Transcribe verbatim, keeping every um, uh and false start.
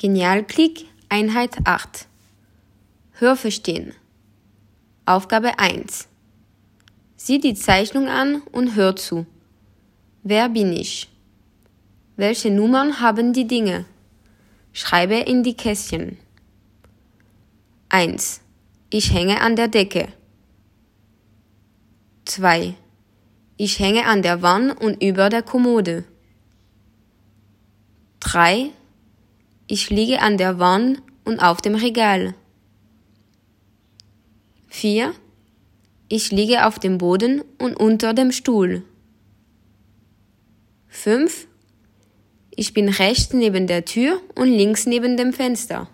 Genialklick Einheit acht. Hörverstehen. Aufgabe eins. Sieh die Zeichnung an und hör zu. Wer bin ich? Welche Nummern haben die Dinge? Schreibe in die Kästchen. eins. Ich hänge an der Decke. zwei. Ich hänge an der Wand und über der Kommode. drei. Ich liege an der Wand und auf dem Regal. vier. Ich liege auf dem Boden und unter dem Stuhl. fünf. Ich bin rechts neben der Tür und links neben dem Fenster.